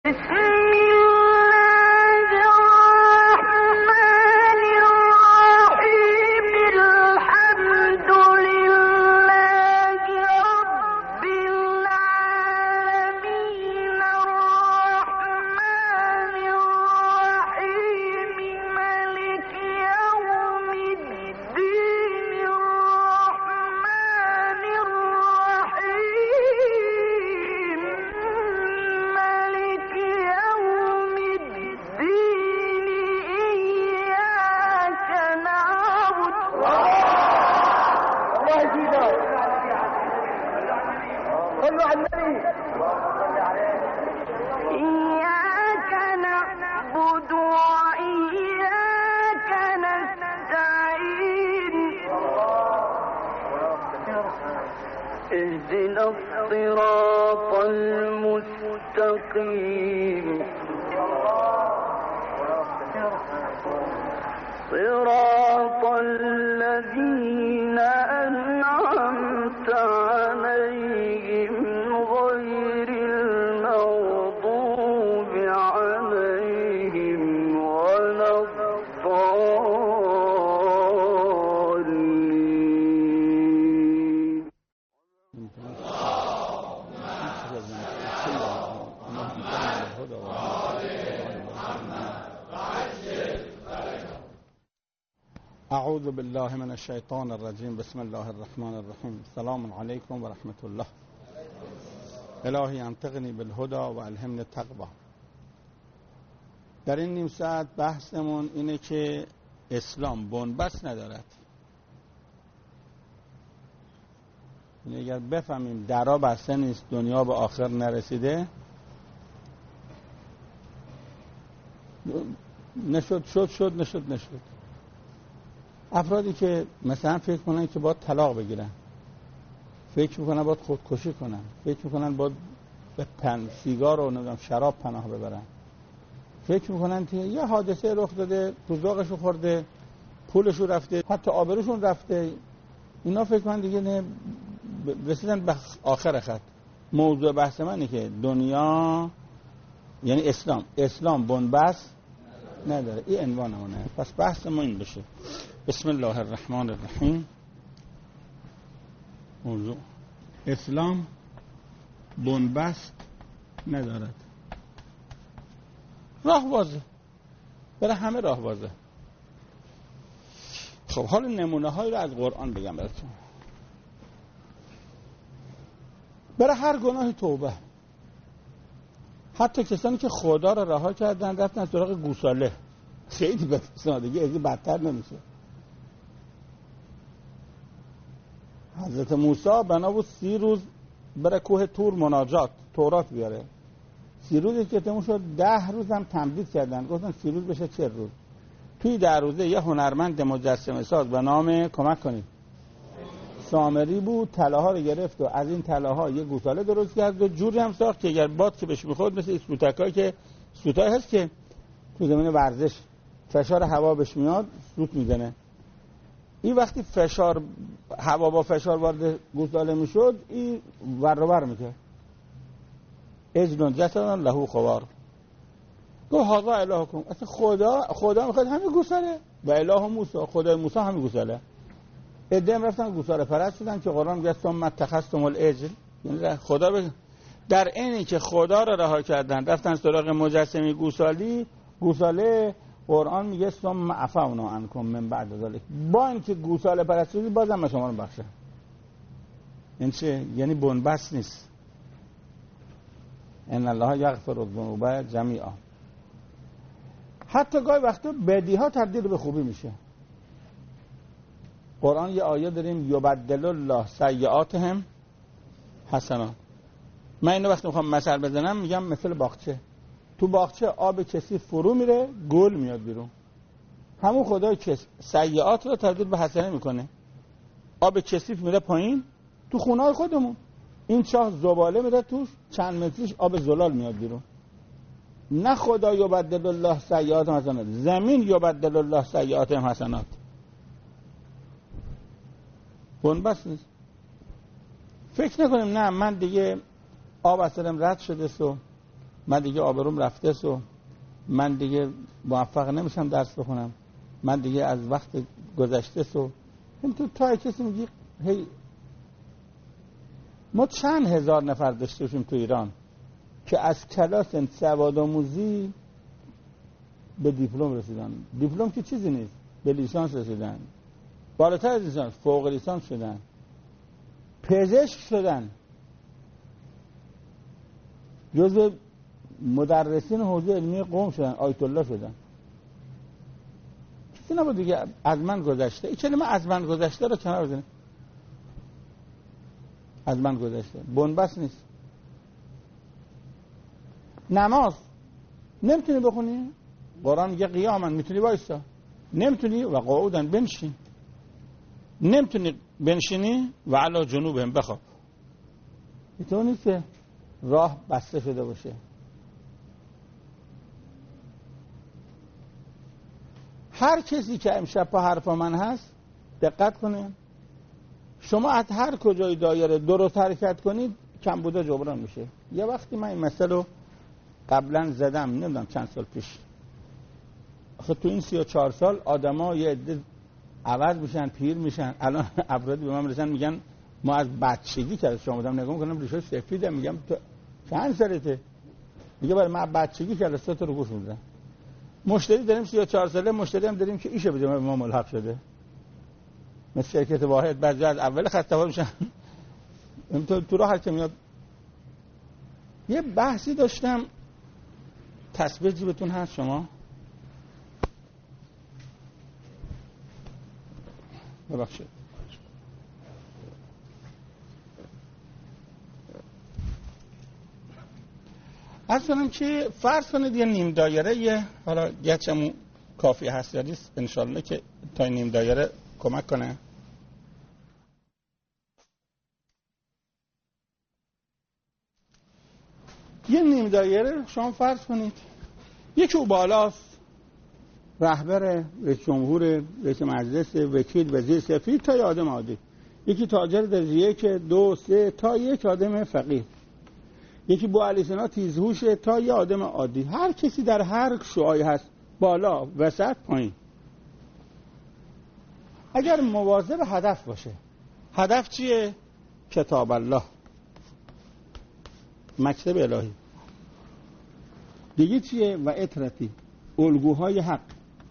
اهدنا الصراط المستقيم صراط الذين أنعمت عليهم غير المغضوب عليهم ولا الضالين. اعوذ بالله من الشیطان الرجیم. بسم الله الرحمن الرحیم. السلام علیکم و رحمت الله. الهی انطقنی بالهدى و الهمنی التقوی. در این نیم ساعت بحثمون اینه که اسلام بنبست ندارد. یعنی اگر بفهمیم درا بسته نیست، دنیا به آخر نرسیده، نشد. افرادی که مثلا فکر کنن که باید طلاق بگیرن، فکر میکنن باید خودکشی کنن، فکر میکنن باید به سیگار و نمیدونم شراب پناه ببرن، فکر میکنن که یه حادثه رخ داده، پوزداغشو خورده، پولشو رفته، حتی آبروشون رفته، اینا فکر کنن دیگه نه رسیدن به آخر خط. موضوع بحث من اینه که دنیا یعنی اسلام بنبست نداره. این عنوانمونه. پس بحث ما این بشه. بسم الله الرحمن الرحیم. موضوع اسلام بنبست ندارد. راه واضحه، برای همه راه واضحه. خب حالا نمونه هایی رو از قرآن بگم براتون. برای هر گناهی توبه. حتی کسانی که خدا را رها کردن رفتن سراغ گوساله، خیلی به سادگی از این بدتر نمیشه. حضرت موسی بنا بود 30 روز بره کوه تور مناجات تورات بیاره. 30 روزی که تموم شد 10 روز هم تمدید کردن، گفتن 30 روز بشه 40 روز. توی 10 روزه یه هنرمند مجسمه ساز به نام کمک کنید سامری بود، طلاها رو گرفت و از این طلاها یه گوساله درست کرد و جوری هم ساخت که اگر باد که بهش میخورد مثل سوتکایی که سوتایی هست که تو زمین ورزش فشار هوا بهش میاد سوت میزنه، این وقتی فشار هوا با فشار وارد گوساله میشد این ور و بر میکرد. اجنون جسدن له خوار. گفت هذا الهکم. اصلا خدا میخواد همین گوساله و اله موسی، خدای موسی همین گوساله. ادم رفتن گوساله پرست شدن که قرآن میگه ثم اتخذتم العجل، یعنی خدا در اینی که خدا را رها کردن رفتن سراغ مجسمه گوساله. قرآن میگه ثم عفونا عنکم من بعد ذلک، با اینکه گوساله پرست شدی بازم شما رو بخشه. این چه؟ یعنی بنبست نیست. ان الله یغفر الذنوب جمیعا. حتی گاهی وقتا بدیها تبدیل به خوبی میشه. قرآن یه آیه داریم یبدل الله سیئاتهم حسنات. من اینو وقتی میخوام مثل بزنم میگم مثل باغچه. تو باغچه آب کثیف فرو میره، گل میاد بیرون. همون خدای که سیئات رو تبدیل به حسنه میکنه. آب کثیف میره پایین. تو خونه‌های خودمون این چاه زباله میره توش، چند متریش آب زلال میاد بیرون. نه خدا یبدل الله سیئاتهم حسنات، زمین یبدل الله سیئاتهم حسنات. بنبست نیست. فکر نکنیم نه من دیگه آب اصلم رد شده سو من دیگه آبروم رفته سو، من دیگه موفق نمیشم درس بخونم، من دیگه از وقت گذشته سو. اینطور تا کسی میگی هی ما چند هزار نفر داشته باشیم تو ایران که از کلاس سوادآموزی به دیپلم رسیدن. دیپلم که چیزی نیست، به لیسانس رسیدن، بالاتر از لیسانس فوق لیسانس شدن، پزشک شدن، جزو مدرسین حوزه علمی قم شدن، آیت الله شدن. کسی نبود دیگه از من گذشته. این کلمه از من گذشته رو کنار بزنید. از من گذشته بنبست نیست. نماز نمیتونی بخونی، قرآن میگه قیامن میتونی وایسا، نمیتونی و قعودن بنشین، نمیتونی بنشینی و علی جنوبهم بخواب. اینطور نیست که راه بسته شده باشه. هر کسی که امشب پا حرف من هست دقت کنه، شما از هر کجای دایره درست حرکت کنید کم بوده جبران میشه. یه وقتی من این مسئله رو قبلا زدم، نمیدونم چند سال پیش. آخه تو این 34 سال آدما یه عده عوض میشن، پیر میشن. الان افرادی به من میرسن میگن ما از بچگی که شما بودم نگاه میکنم ریشه سفیده، میگم تو چند سالته؟ میگه برای من بچگی جلسات رو گوش میدم. مشتری داریم 34 ساله، مشتری هم داریم که ایشه بده ما ملحق شده. مثل شرکت واحد بعضی از اول خط تفاهم میشن. تو راه هر که میاد. یه بحثی داشتم، تسبیح جیبتون هست شما؟ ببخشید. از کنم که فرض کنید یه نیم دایره، یه حالا گچمون کافی هست یا نیست انشالله که تا نیم دایره کمک کنه. یه نیم دایره شما فرض کنید یکی او بالاست، رهبر، رئیس جمهور، رئیس مجلس، وکیل، وزیر سفیر، تا یه آدم عادی. یکی تاجر در 1 2 3 تا یک آدم فقیر. یکی بوعلی سنا تیزهوشه تا یه آدم عادی. هر کسی در هر شعاعی هست، بالا، وسط، پایین. اگر مواظب هدف باشه. هدف چیه؟ کتاب الله، مکتب الهی. دیگه چیه؟ و اطرتی، الگوهای حق.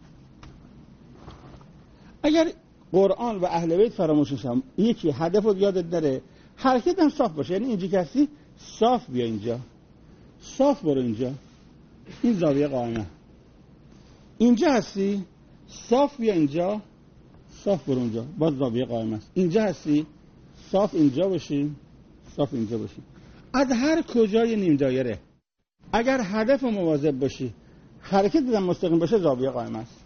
اگر قرآن و اهل بیت فراموشش هم، یکی هدف رو یادت داره، حرکت هم صاف باشه. یعنی اینجا کسی صاف بیا اینجا، صاف برو اینجا، این زاویه قائمه. اینجا هستی صاف بیا اینجا، صاف برو اونجا، باز زاویه قائمه است. اینجا هستی صاف اینجا باشی، صاف اینجا باشی. از هر کجای نیم دایره اگر هدف مواظب باشی، حرکت بدن مستقیم باشه، زاویه قائمه است.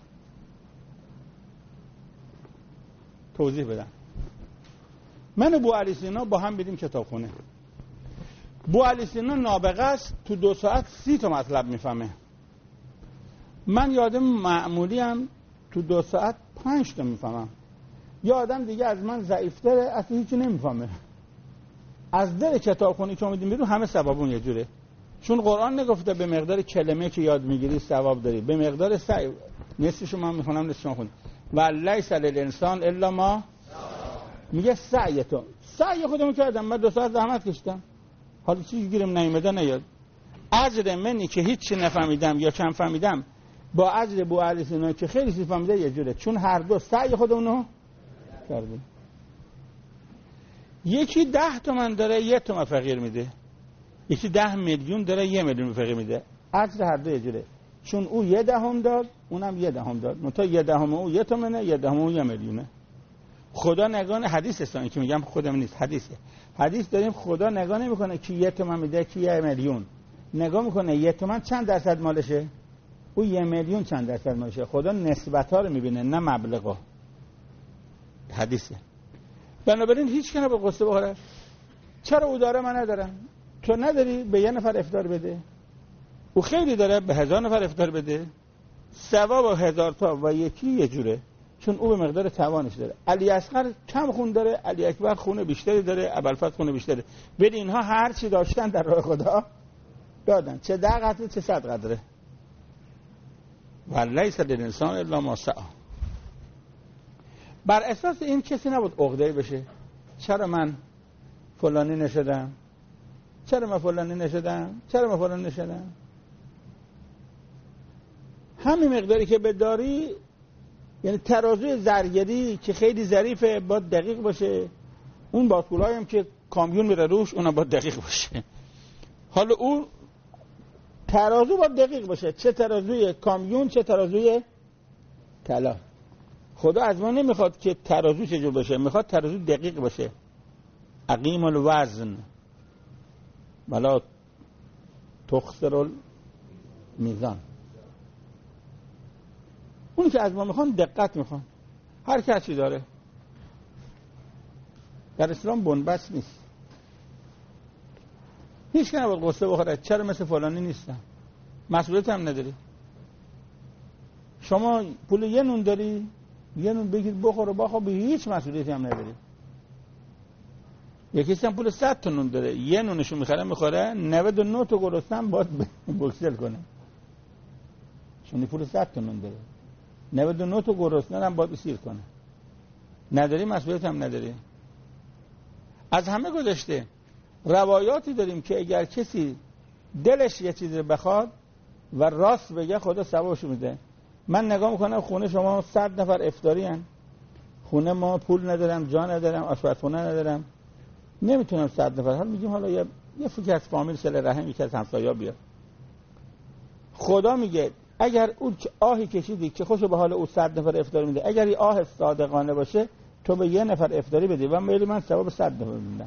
توضیح بدم. من و بوعلی سینا با هم بریم کتابخونه. بوعلی سینا نابغه است، تو 2 ساعت 30 تا مطلب میفهمه. من یادم معمولی هم تو 2 ساعت 5 تا میفهمم. یه آدم دیگه از من ضعیف‌تره، اصلا هیچی نمیفهمه. از دل کتابخونی که اومدیم بیرون همه ثوابون یه جوره. چون قرآن نگفته به مقدار کلمه که یاد میگیری ثواب داری، به مقدار سعی. نصفشو من میخونم نصفشو میخونم. و لیس للانسان الا ما، میگه سعی تو. سعی خودمو کردم، من 2 ساعت زحمت کشیدم، حالا چی گیرم نیامده نیاد. اجر منی که هیچ چی نفهمیدم یا کم فهمیدم با اجر بوعلی سینا که خیلی چیز فهمیده یه جوره، چون هر دو سعی خودمونو کردیم. یکی 10 تومن داره 1 تومن فقیر میده، یکی 10 میلیون داره 1 میلیون فقیر میده. اجر هر دو یه جوره، چون او 0.1 داد اونم 0.1 داد، منتها 0.1 او 1 تومنه، 0.1 او 1 میلیونه. خدا نگاه، حدیث است که میگم خودم نیست، حدیثه. حدیث داریم خدا نگاه نمیکنه که 1 تومن میده کی 1 میلیون، نگاه میکنه 1 تومن چند درصد مالشه، او 1 میلیون چند درصد مالشه. خدا نسبت ها رو میبینه نه مبلغا. حدیثه. بنابراین هیچ کنه به قصه بخوره. چرا او داره من ندارم؟ تو نداری به 1 نفر افطار بده، او خیلی داره به 1000 نفر افطار بده، ثواب 1000 تا و یکی یه جوره، چون او به مقدار توانش داره. علی اصغر کم خون داره، علی اکبر خون بیشتری داره، ابوالفضل خون بیشتری. ولی اینها هر چی داشتن در راه خدا دادن، چه 10 قطره چه 100 قطره. ولیس للانسان الا ما سعی. بر اساس این کسی نبود عقده‌ای بشه. چرا من فلانی نشدم؟ چرا من فلانی نشدم؟ چرا من فلانی نشدم؟ همین مقداری که بداری، یعنی ترازوی زرگری که خیلی ظریفه باید دقیق باشه، اون باسکولایی هم که کامیون میره روش اونم باید دقیق باشه. حالا اون ترازو باید دقیق باشه، چه ترازوی کامیون چه ترازوی طلا. خدا از ما نمیخواد که ترازو چجور باشه، میخواد ترازو دقیق باشه. اقیم الوزن ولا تخسر المیزان. اون که از ما میخوان دقت میخوان. هر کسی داره. در اسلام بنبست نیست. هیچ که نباید قصه بخوره چرا مثل فلانی نیستم. مسئولیت هم نداری. شما پول یه نون داری، یه نون بگیر بخور و بخور، به هیچ مسئولیتی هم نداری. یکی هم پول 100 تا نون داره، یه نونشو میخوره 99 تا گرسنه باید بکسل کنه. چون پول 100 تا نون داره، 99 تا گرسنه هم باید سیر کنه. نداری مسئولیت هم نداری. از همه گذشته روایاتی داریم که اگر کسی دلش یه چیزی بخواد و راست بگه خدا ثوابش میده. من نگاه میکنم خونه شما 100 نفر افطاری هن، خونه ما پول ندارم، جا ندارم، آشپزخونه ندارم، نمیتونم 100 نفر. حالا میگیم حالا یه فکر از فامیل صله رحم یکی از همسایا بیاد. خدا میگه اگر اون آهی کشیدی که خوشو به حال او 100 نفر افطاری میده، اگر این آه صادقانه باشه تو به یه نفر افطاری بدی و میلی من ثواب 100 نفر میدم.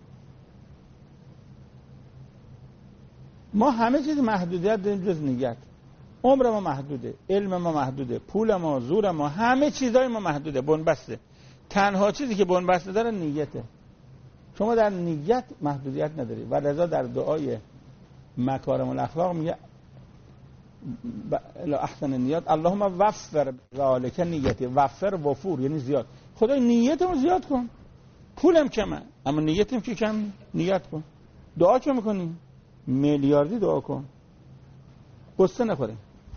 ما همه چیز محدودیت داریم جز نیت. عمر ما محدوده، علم ما محدوده، پول ما، زور ما، همه چیزای ما محدوده، بنبسته. تنها چیزی که بنبسته داره نیته. شما در نیت محدودیت نداری و لذا در دعای مکارم الاخلاق میگه احسن نیات اللهم وفر ذالک نیتی. وفر وفور یعنی زیاد. خدای نیتمو زیاد کن. پولم کمه اما نیتم که کم، نیت کن. دعا چه میکنی؟ میلیاردی دعا کن، قصه نخوره.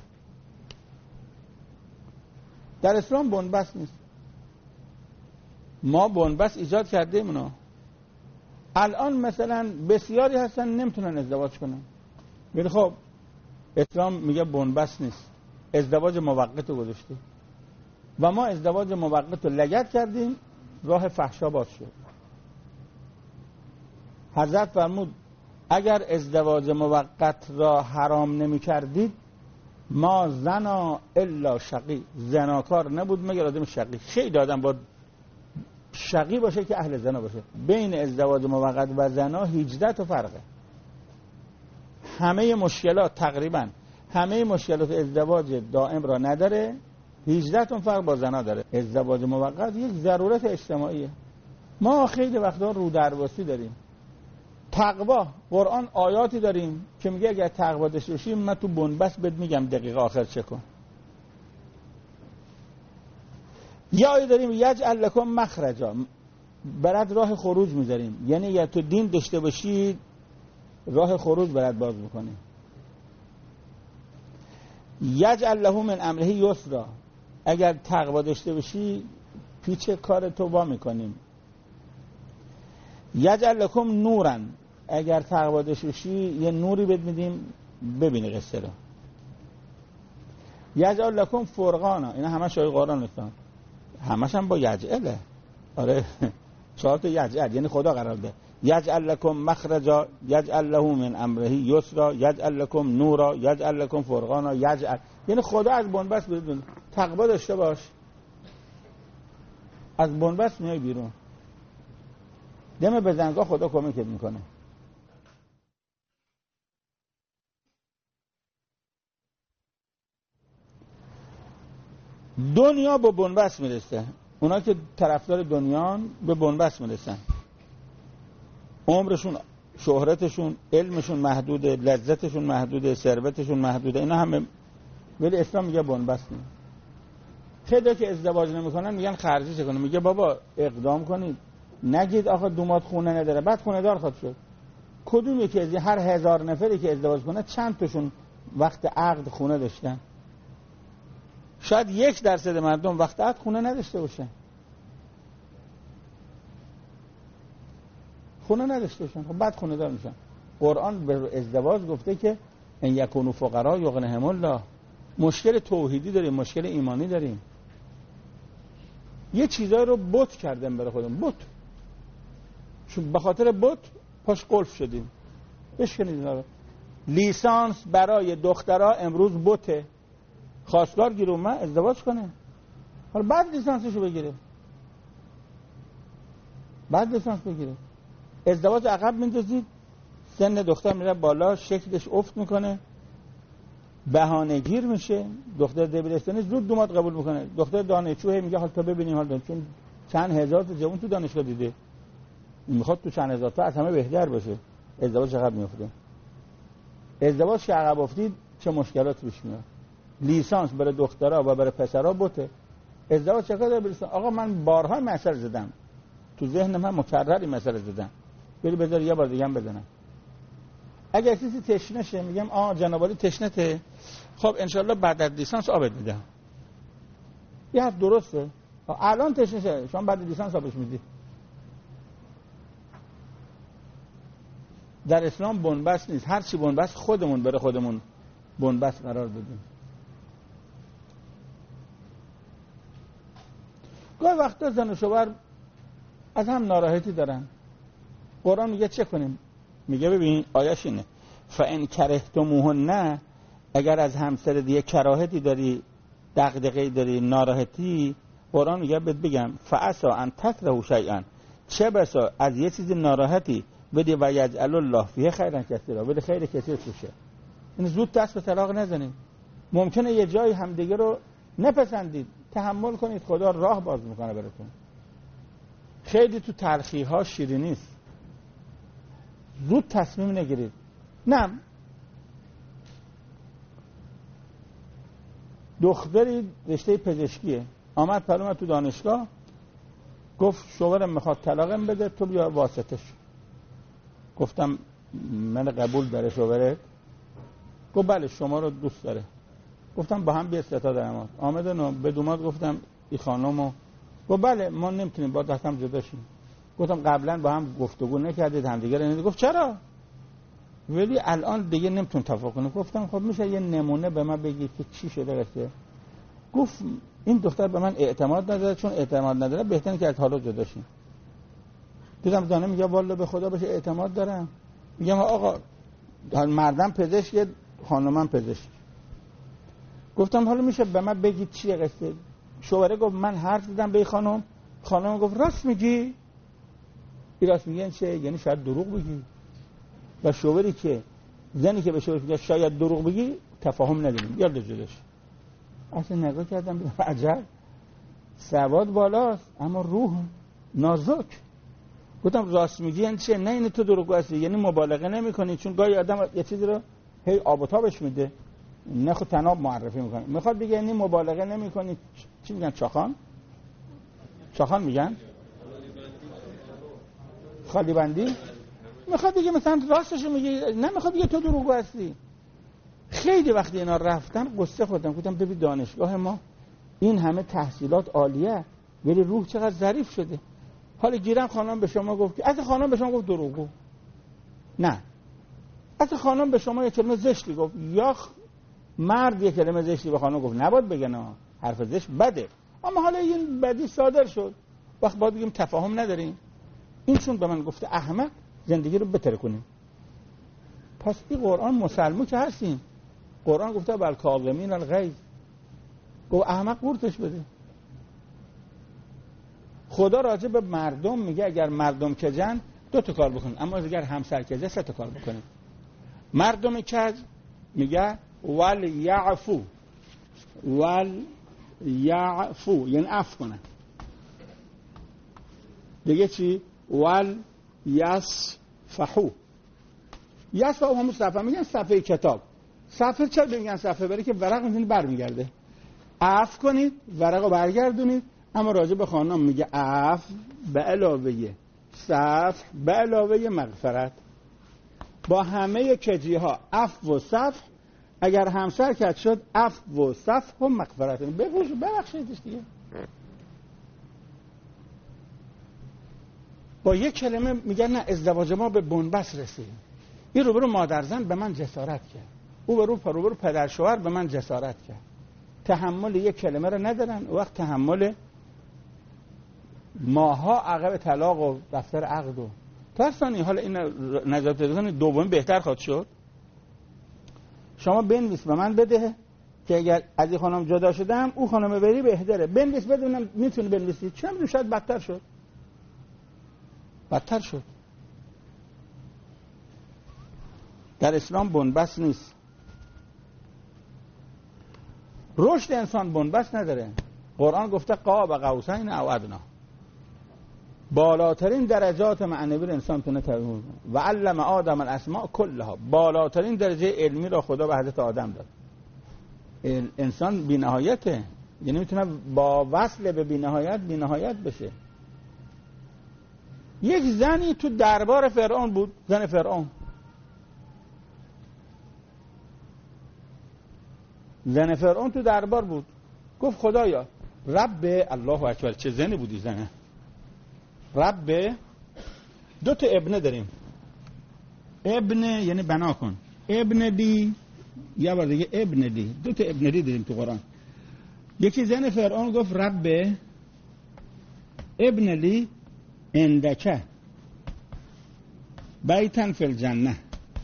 در اسلام بنبست نیست. ما بنبست ایجاد کردیم اونا. الان مثلا بسیاری هستن نمیتونن ازدواج کنن، ولی خب اسلام میگه بنبست نیست، ازدواج موقت رو گذاشته و ما ازدواج موقت رو لگد کردیم، راه فحشا باز شد. حضرت فرمود اگر ازدواج موقت را حرام نمی کردید ما زنا الا شقی، زناکار نبود مگر آدم شقی. خیلی آدم باید شقی باشه که اهل زنا باشه. بین ازدواج موقت و زنا 18 تا فرقه. همه مشکلات تقریبا همه مشکلات ازدواج دائم را نداره، 18 تا فرق با زنا داره. ازدواج موقت یک ضرورت اجتماعیه. ما خیلی وقتا رو درواسی داریم. تقوا قرآن آیاتی داریم که میگه اگر تقوا داشته باشی من تو بنبست بهت میگم دقیقه آخر چه کن. یا آیه داریم یجعل لکم مخرجا، برات راه خروج میذاریم. یعنی یا تو دین داشته باشی راه خروج برات باز میکنه. یجعل له من امره یسرا، اگر تقوا داشته باشی پیچ کار تو وا میکنیم. یجعل لکم نورا، اگر تقوا داشته باشی یه نوری بهت میدیم ببینی قصه رو. یجعل لکم فرقانا، اینا همش آیه قرآن هستن، همش هم با یجعله. آره 4 تا یجعل یعنی خدا قرار ده. یجعل لکم مخرجا، یجعل له من امره یسرا، یجعل لکم نورا، یجعل لکم فرقانا، یجعل یعنی خدا از بنبست بیرون. تقوا داشته باش، از بنبست میای بیرون. دم بزنگاه خدا کمکت میکنه. دنیا به بنبست میرسه. اونا که طرفدار دنیان به بنبست میرسن. عمرشون، شهرتشون، علمشون محدوده، لذتشون محدوده، ثروتشون محدوده، اینا همه. ولی اسلام میگه بنبست نیست. خیلی که ازدواج نمیکنن میگن خرجش کنه. میگه بابا اقدام کنید، نگید آخه دومات خونه نداره بعد خونه دار خواهد شد. کدوم یکی از هر 1000 نفری که ازدواج کنه چند تاشون وقت عقد خونه داشتن؟ شاید 1% مردم وقت عقد خونه نداشته باشن. خب بعد خونه دار میشن. قرآن به ازدواج گفته که ان یکونوا فقراء یغنیهم الله. مشکل توحیدی داریم، مشکل ایمانی داریم. یه چیزایی رو بت کردن برای خودمون. بت. چون به خاطر بت پاش قلف شدیم. بشکنید اینا رو. لیسانس برای دخترها امروز بته. خواستگار گیر اومد ازدواج کنه. حالا بعد لیسانسشو بگیره. ازدواج عقب میندازید، سن دختر میره بالا، شکلش افت میکنه، بهانه گیر میشه. دختر دبیرستانی زود دومات قبول میکنه. دختر دانشجو میگه حالا تا ببینیم، حالا چون چند هزار تا جوان تو دانشگاه دیده، میخواد تو چند هزار تا از همه بهتر باشه. ازدواج عقب میفته. ازدواج که عقب افتید چه مشکلات پیش میاد. لیسانس برای دخترها و برای پسرها بوته. ازدواج چه کار برسن؟ آقا من بارها مثال زدم، تو ذهن من مکرری مثال زدم، بری بذار یه بار دیگه هم بزنم. اگه کسی تشنه شه میگم جناب عالی تشنته، خب انشالله بعد از لیسانس آبت میدم. یه حرف درسته. الان تشنه شه، شما بعد لیسانس آبش میدی. در اسلام بنبست نیست. هر چی بنبست خودمون برای خودمون بنبست قرار بدیم. گاهی وقتا زن و شوهر از هم ناراحتی دارن. قرآن میگه چه کنیم؟ میگه ببین آیش اینه فَإِنْ كَرِهْتُمُوهُنَّ، اگر از همسر دیگه کراهتی داری، دغدغه‌ای داری، ناراحتی، قرآن میگه بگم فَعَسَىٰ أَن تَكْرَهُوا شَيْئًا، چه بسا از یه چیزی ناراحتی بدی و یجعل الله فیه خیرا کثیرا، بده خیر کثیر توشه. این زود دست به طلاق نزنید. ممکنه یه جای همدیگه رو نپسندید، تحمل کنید، خدا راه باز میکنه براتون. خیلی تو تلخی ها شیرینی است. زود تصمیم نگیرید. نه، دختری رشته پزشکیه، آمد پلومد تو دانشگاه، گفت شوهرم میخواد طلاقم بده، تو بیا واسطش. گفتم من قبول داره شوهرت؟ گفت بله شما رو دوست داره. گفتم با هم بیا ستا دارم. آمدن و به دومات گفتم این خانمو. گفت بله ما نمیتونیم با دستم جدا شیم. گفتم قبلا با هم گفتگو نکردید، همدیگه رو ندید؟ گفت چرا؟ ولی الان دیگه نمیتون توافق کنیم. گفتم خب میشه یه نمونه به من بگید که چی شده قصه؟ گفت این دختر به من اعتماد نداره، چون اعتماد نداره بهتره که از حالا جدا شیم. دیدم زنه میگه والا به خدا بشه اعتماد دارم. میگم آقا مردم پزشک، خانمم پزشک. گفتم حالا میشه به من بگید چیه قصه؟ شوهره گفت من حرف زدم به خانم گفت راست میگی؟ این راست میگن چه؟ یعنی شاید دروغ بگی. و شوهری که زنی که به شوهر میگه شاید دروغ بگی، تفاهم نداریم، یاد جلوش. اصلا نگاه کردم عجب سواد بالاست اما روح نازک. گفتم راست میگی یعنی چه؟ نه این تو دروغگو هستی، یعنی مبالغه نمیکنی، چون گاهی آدم یه چیزی رو هی آب و تابش میده، نه خود تناب معرفی میکنه. میخواد بگه یعنی مبالغه نمیکنی. چی میگن؟ چاخان میگن؟ خالی بندی؟ میخواد بگه مثلا راستشو میگی، نه میخواد بگه تو دروغگو هستی. خیلی وقتی اینا رفتن قصه خوردم. گفتم ببین دانشگاه ما این همه تحصیلات عالیه ولی روح چقدر ظریف شده. حالا گیرم خانم به شما گفت که اصلا خانم به شما گفت دروغگو. نه، اصلا خانم به شما یه کلمه زشتی گفت، یا مرد یه کلمه زشتی به خانم گفت، نباید بگن حرف زشت بده، اما حالا این بدی صادر شد، وقت باید بگیم تفاهم نداریم. این چون به من گفته احمق زندگی رو بهتر کنیم. پس این قرآن مسلمون که هستیم. قرآن گفته والکاظمین الغیظ، گفت احمق قورتش بده. خدا راجع به مردم میگه اگر مردم کجن 2 تا کار بکنن، اما اگر همسر کجه 3 تا کار بکنن. مردم کج میگه والیعفو، یعنی عفو کنن. دیگه چی؟ والیصفحو. یصفحو همون صفحه میگن صفحه کتاب. صفحه چرا میگن صفحه؟ برای که ورق میتونی برمیگرده. عفو کنید، ورقو برگردونید. اما راجع به خانم میگه عفو به علاوه صفح به علاوه مغفرت. با همه کجی ها عفو و صفح، اگر همسر کج شد عفو و صفح و مغفرت، ببخشیدش دیگه. با یک کلمه میگن نه ازدواج ما به بنبست رسید. این روبرو مادر زن به من جسارت کرد، او روبرو پدر شوهر به من جسارت کرد. تحمل یک کلمه رو ندارن، وقت تحمل ماها عقب طلاق و دفتر عقد و ترسانی. حالا این نجات دادن دوم بهتر خواهد شد. شما بنویس به من بده که اگر از این خانم جدا شدم او خانم بری بهتره، بنویس بدونم میتونی بنویسی. چه میدونم شاید بدتر شد. در اسلام بنبست نیست. رشد انسان بنبست نداره. قرآن گفته قاب قوسین او ادنا، بالاترین درجات معنوی انسان تونه تبیین و علم آدم الاسماء کلها، بالاترین درجه علمی را خدا به حضرت آدم داد. انسان بی‌نهایته، یعنی میتونه با وصل به بی‌نهایت بشه. یک زنی تو دربار فرعون بود، زن فرعون تو دربار بود، گفت خدایا رب، الله اکبر، چه زنی بودی زنه، رب، دو تا ابنه داریم، ابنه یعنی بنا کن، ابن دی، یا بار دیگه ابن دی، دو تا ابن دی داریم تو قرآن. یکی زن فرعون گفت رب ابن لی اندکه بیتن فی الجنه،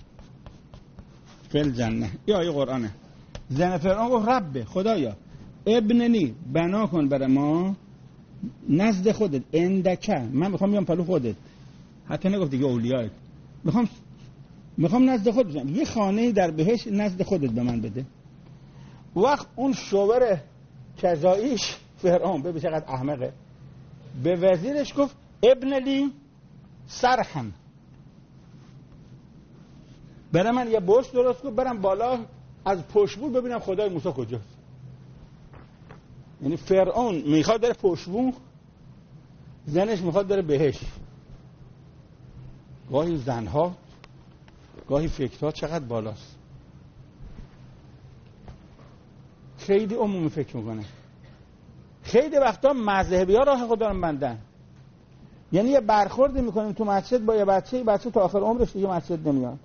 این آیه قرآنه. زن فرعون گفت رب، خدایا ابننی، بنا کن برای ما نزد خودت، اندکه، من میخوام بیام پلو خودت، حتی نگفت دیگه اولیایت، میخوام نزد خودت بشم، یه خانه در بهشت نزد خودت به من بده. وقت اون شوور کذاییش فرعون، ببین چقدر احمقه، به وزیرش گفت ابن لی سرحن، برای من یه برج درست کن برم بالا از پشتبون ببینم خدای موسی کجاست. یعنی فرعون میخواد داره پشتبون، زنش میخواد داره بهش. گاهی زنها، گاهی فکرها چقدر بالاست، خیلی عمومی فکر میکنه. خیلی وقتا مذهبی ها راه خدا رو بندن، یعنی یه برخوردی میکنیم تو مسجد با یه بچه تا آخر عمرش دیگه مسجد نمیاد.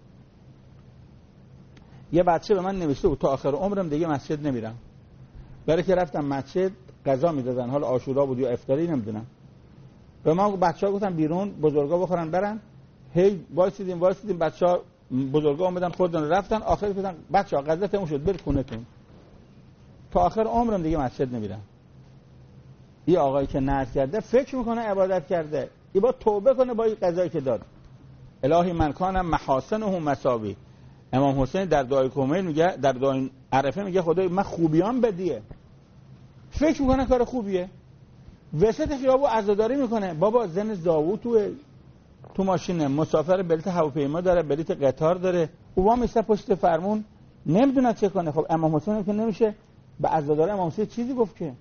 یه بچه به من نوشته بود تا آخر عمرم دیگه مسجد نمیرم، برای که رفتم مسجد غذا میدادن، حالا عاشورا بود یا افطاری نمیدونم، به ما بچه‌ها گفتن بیرون بزرگا بخورن برن، هی وایسیدیم بچه‌ها بزرگا اومدن خوردن رفتن، آخر گفتن بچه‌ها غذا تموم شد برید خونه‌تون. تا آخر عمرم دیگه مسجد نمیرم. این آقایی که نذر کرده فکر میکنه عبادت کرده، این با توبه کنه با این قضایی که داد. الهی من کانم محاسنه مساوی. امام حسین در دعای کمیل میگه، در دعای عرفه میگه خدای من خوبیام بدیه. فکر میکنه کار خوبیه، وسط خیابون عزاداری میکنه. بابا زن زاوو تو ماشینه، مسافر بلیت هواپیما داره، بلیت قطار داره، او میسته پشت فرمون نمیدونه چه کنه. خب امام حسین که نمیشه به عزاداری امام حسین چیزی گفت که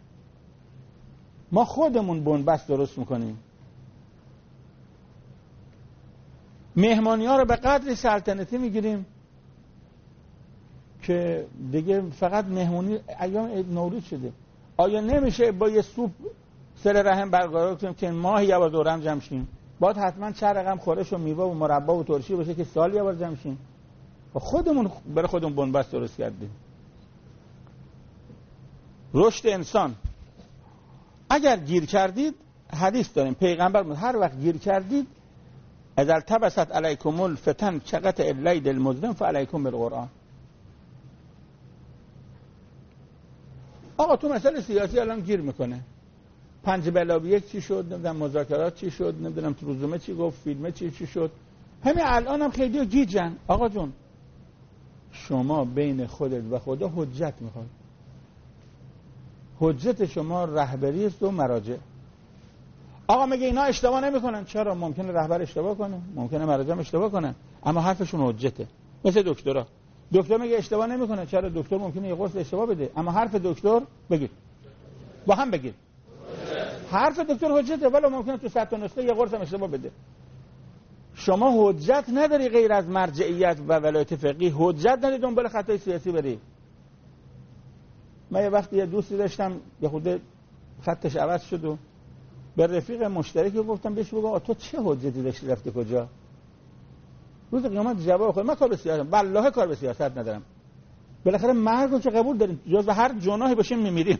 ما خودمون بنبست درست میکنیم. مهمانی ها رو به قدر سلطنتی میگیریم که دیگه فقط مهمونی ایام نوروز شده. آیا نمیشه با یه سوپ سر رحم برقرار کنیم که ماه یه بار دور هم جمع شیم؟ باید حتما چه رقم خورش و میوه و مربا و ترشی باشه که سال یه بار جمع شیم. خودمون برای خودمون بنبست درست کردیم. رشد انسان، اگر گیر کردید، حدیث داریم پیغمبر هر وقت گیر کردید اذا التبست علیکم الفتن کقطع اللید المظلم فعلیکم بالقرآن. آقا تو مسئله سیاسی الان گیر میکنه، 5+1 چی شد، نمیدونم مذاکرات چی شد، نمیدونم تو روزنامه چی گفت، فیلم چی شد، همین الان هم خیلی گیجن. آقا جون شما بین خودت و خدا حجت میخواد، حجت شما رهبری است و مراجع. آقا مگه اینا اشتباه نمیکنن؟ چرا؟ ممکنه رهبر اشتباه کنه، ممکنه مراجع اشتباه کنن، اما حرفشون حجته. مثل دکتر میگه اشتباه نمیکنه، چرا؟ دکتر ممکنه یه قرص اشتباه بده، اما حرف دکتر بگید، با هم بگید، حرف دکتر حجته، ولی ممکنه تو 100 تا نسخه یه قرص هم اشتباه بده. شما حجت نداری غیر از مرجعیت و ولایت فقهی، حجت نداری دنبال خطای سیاسی بری. من یه وقتی یه دوستی داشتم یه خود خطش عوض شد و به رفیق مشترکی گفتم بهش بگم تو چه حجتی داشتی رفتی کجا؟ روز قیامت جواب خود من کار به سیاست، والله کار به سیاست ندارم. بالاخره مرگ رو که قبول داریم، جز هر جناحی باشیم میمیریم.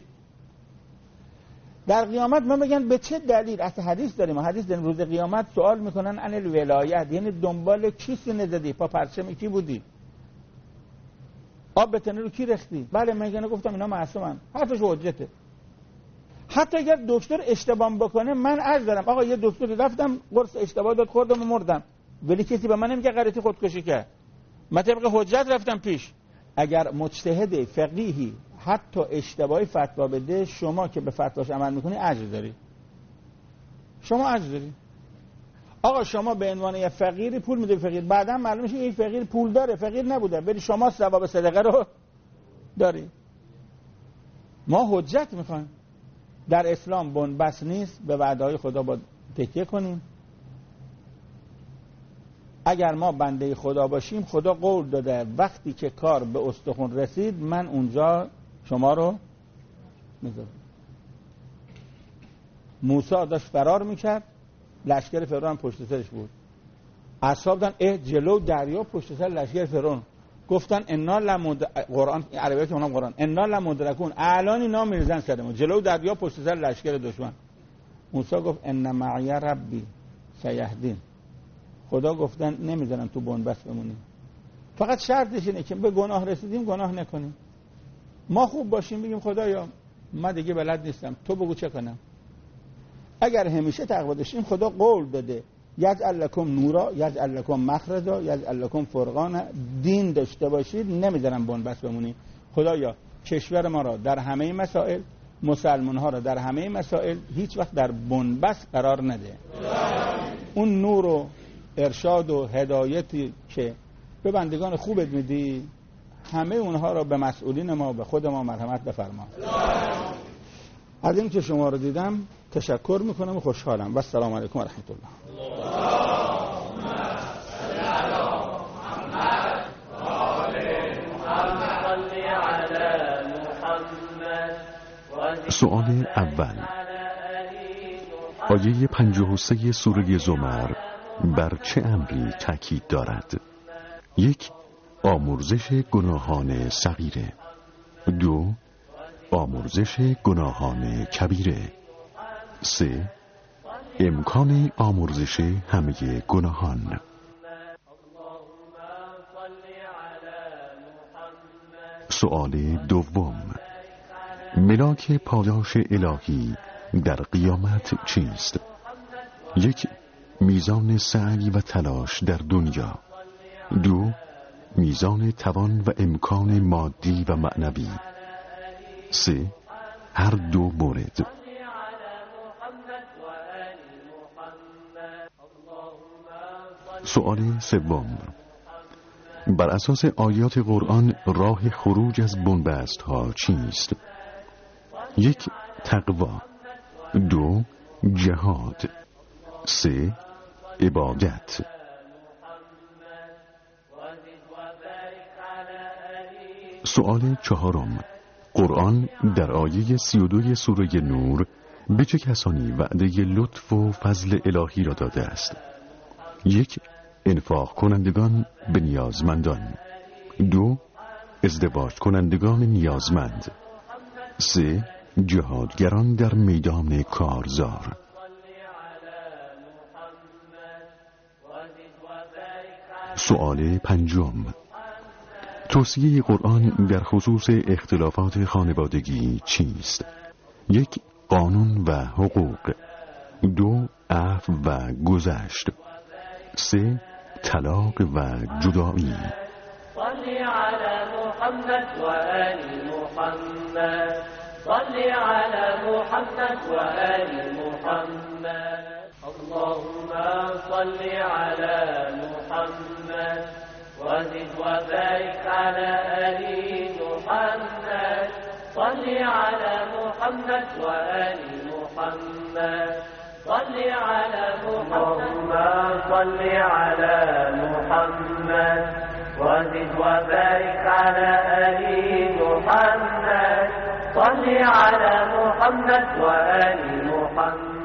در قیامت من بگن به چه دلیل؟ اصلا حدیث داریم روز قیامت سوال میکنن عن الولایت، یعنی دنبال کی سینه زدی، پا پرچم کی بودی، آب به تنه رو کی رختی؟ بله من گفتم اینا معصومن، حرفش حجته. حتی اگر دکتر اشتباه بکنه من عرض دارم آقا یه دکتری رفتم قرص اشتباه داد خوردم و مردم، ولی کسی به من نمیگه غلطی خودکشی کرد، من طبق حجت رفتم پیش. اگر مجتهد فقیهی حتی اشتباهی فتوا بده، شما که به فتواش عمل میکنی اجر داری، شما اجر داری. آقا شما به عنوان یه فقیری پول میده فقیر، بعدا معلوم میشه این فقیر پول داره، فقیر نبوده، ولی شما ثواب صدقه رو داری. ما حجت میخوایم. در اسلام بنبست نیست، به وعده‌های خدا با تکیه کنیم. اگر ما بنده خدا باشیم، خدا قول داده وقتی که کار به استخون رسید من اونجا شما رو میذارم. موسی داشت فرار میکرد، لشکر فرعون پشت سرش بود، اصحاب دادن جلو دریا پشت سر لشکر فرعون، گفتن قرآن عربی که اونم قرآن انا لمدرکون، الان اینا میرزن سرمون، جلو دریا پشت سر لشکر دشمن. موسی گفت ان معی ربی سیهدین، خدا گفتن نمیذارن تو بنبست بمونیم، فقط شرطش اینه که به گناه رسیدیم گناه نکنیم. ما خوب باشیم بگیم خدایا من دیگه بلد نیستم، تو بگو چه کنم. اگر همیشه تقوا داشتیم خدا قول داده یجعل لکم نورا یجعل لکم مخرجا یجعل لکم فرقانا، دین داشته باشید نمیذارن بنبست بمونیم. خدایا کشور ما را در همه مسائل، مسلمان ها را در همه مسائل هیچ وقت در بنبست قرار نده. اون نور و ارشاد و هدایتی که به بندگان خوبت میدی همه اونها را به مسئولین ما به خود ما مرحمت بفرما. از این که شما رو دیدم تشکر میکنم و خوشحالم و السلام علیکم و رحمت الله. سؤال اول، آیه 53 سوره زمر بر چه امری تاکید دارد؟ 1. آمرزش گناهان صغیره. 2. آمرزش گناهان کبیره. 3. امکان آمرزش همه گناهان. سؤال دوم، ملاک پاداش الهی در قیامت چیست؟ 1. میزان سعی و تلاش در دنیا. 2. میزان توان و امکان مادی و معنوی. 3. هر دو مورد. سؤال سوم، بر اساس آیات قرآن راه خروج از بنبست ها چیست؟ 1. تقوا. 2. جهاد. 3. عبادت. سؤال چهارم، قرآن در آیه 32 سوره نور به چه کسانی وعده لطف و فضل الهی را داده است؟ 1. انفاق کنندگان به نیازمندان. 2. ازدواج کنندگان نیازمند. 3. جهادگران در میدان کارزار. سؤال پنجم، توصیه قرآن در خصوص اختلافات خانوادگی چیست؟ 1. قانون و حقوق. 2. عفو و گذشت. 3. طلاق و جدایی. صلی علی محمد و آل محمد، صلی علی محمد و آل محمد. اللهم صل على محمد وزد وبارك على آل محمد، صل على محمد وآل محمد صل على محمد صل على محمد وزد وبارك على آل محمد صل على محمد وآل محمد